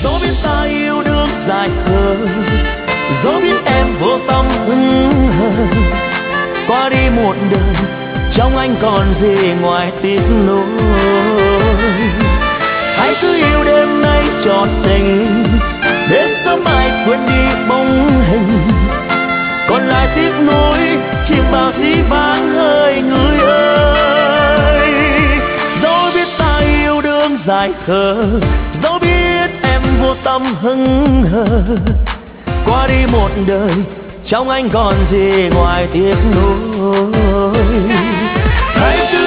dẫu biết ta yêu đương dài khờ, dẫu biết em vô tâm hững hờ. Qua đi một đời trong anh còn gì ngoài tiếc nuối. Hãy cứ yêu đêm nay trọn tình, đến sớm mai quên đi bóng hình. Còn lại tiếc nuối chiếc bao dĩ vãng hơi người ơi. Dẫu biết ta yêu đương dài khờ, dẫu biết em vô tâm hững hờ. Qua đi một đời trong anh còn gì ngoài tiếc nuối. Hãy cứ